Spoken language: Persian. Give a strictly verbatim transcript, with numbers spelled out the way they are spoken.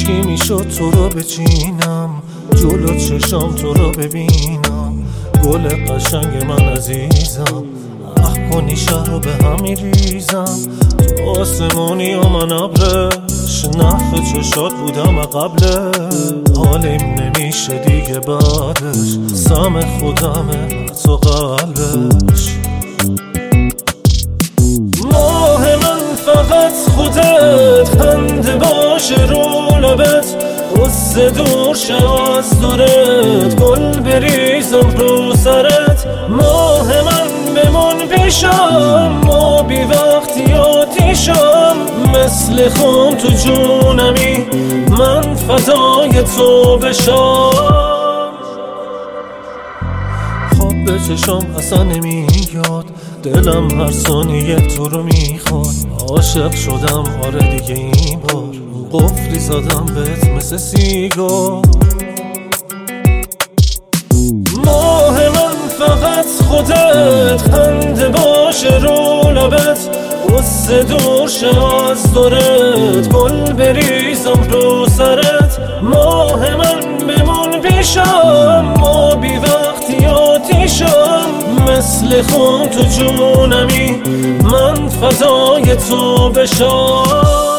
هیچکی میشد تو رو بچینم، جلو چشام تو رو ببینم. گل قشنگ من عزیزم، اه کنی شهر رو به هم میریزم. تو آسمونی و من ابرش، نخ چشات بودم قبله. حالیم نمیشه دیگه بعدش، سم خودمه تو قلبش. ماه من فقط خودت، خنده باشه رو لبت، قصه دور شه از دورت، گل بریزم رو سرت. ماه من بمون پیشم، ما بی وقتی آتیشم. مثل خون تو جونمی، من فدای تو بشم. خواب به چشم اصلا نمیاد، دلم هر ثانیه تو رو میخواد. عاشق شدم آره دیگه این بار، قفلی زدم بهت مثل سیگار. ماه من فقط خودت، خنده باشه رو لبت، قصه دور شه از دورت، گل بریزم رو سرت. ماه من بمون پیشم، ما بی وقتی آتیشم. مثل خون تو جونمی، من فدای تو بشم.